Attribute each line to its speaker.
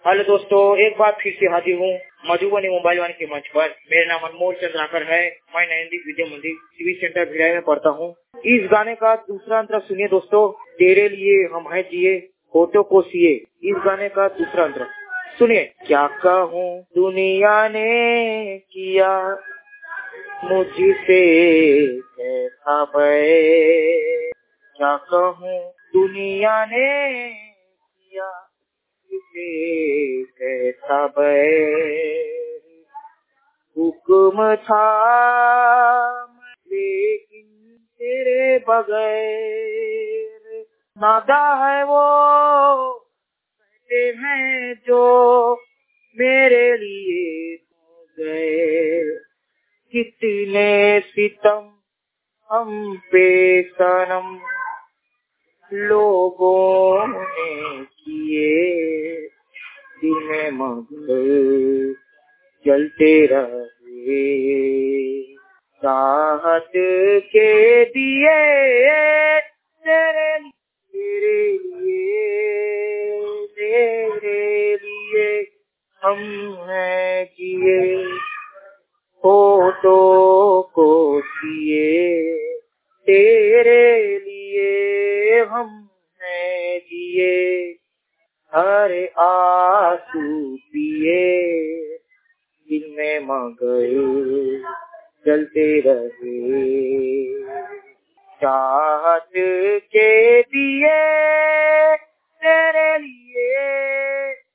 Speaker 1: Hello दोस्तों, एक बार फिर से हाजिर हूँ मधुबनी मोबाइल वाणी के मंच पर। मेरा नाम अनमोल चंद्राकर है। मैं नयनदीप विद्या मंदिर सिविल सेंटर भिलाई में पढ़ता हूँ। इस गाने का दूसरा अंतरा सुनिए दोस्तों। तेरे लिए हम हैं जिए, होठों को सिए। इस गाने का दूसरा अंतरा सुनिए। क्या कहूँ दुनिया ने किया मुझसे कैसा बैर, क्या कहूँ दुनिया ने किया मुझसे कैसा बैर। हुक्म था लेकिन तेरे बगैर, नादा है वो कहते हैं जो मेरे लिए हो गए। कितने सितम हम पे सनम लोगों ने किए, दिल में मगर चलते रहे। चाहत के दिए तेरे लिए हम हैं जिए, होठों को सिए। तेरे लिए हम हैं जिए, हर आंसू पिए, दिल में मगर चलते रहे। चाहत के दिए तेरे लिए